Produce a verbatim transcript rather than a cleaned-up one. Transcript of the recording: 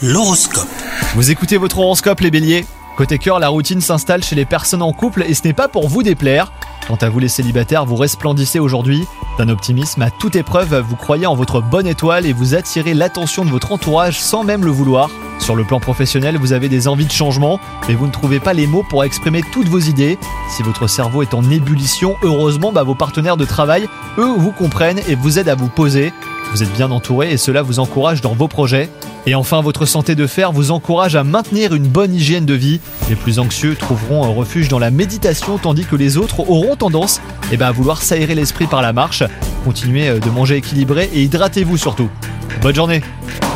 L'horoscope. Vous écoutez votre horoscope les béliers. Côté cœur, la routine s'installe chez les personnes en couple et ce n'est pas pour vous déplaire. Quant à vous les célibataires, vous resplendissez aujourd'hui d'un optimisme à toute épreuve, vous croyez en votre bonne étoile et vous attirez l'attention de votre entourage sans même le vouloir. Sur le plan professionnel, vous avez des envies de changement, mais vous ne trouvez pas les mots pour exprimer toutes vos idées. Si votre cerveau est en ébullition, heureusement, bah, vos partenaires de travail, eux, vous comprennent et vous aident à vous poser. Vous êtes bien entouré et cela vous encourage dans vos projets. Et enfin, votre santé de fer vous encourage à maintenir une bonne hygiène de vie. Les plus anxieux trouveront un refuge dans la méditation, tandis que les autres auront tendance eh ben, à vouloir s'aérer l'esprit par la marche. Continuez de manger équilibré et hydratez-vous surtout. Bonne journée!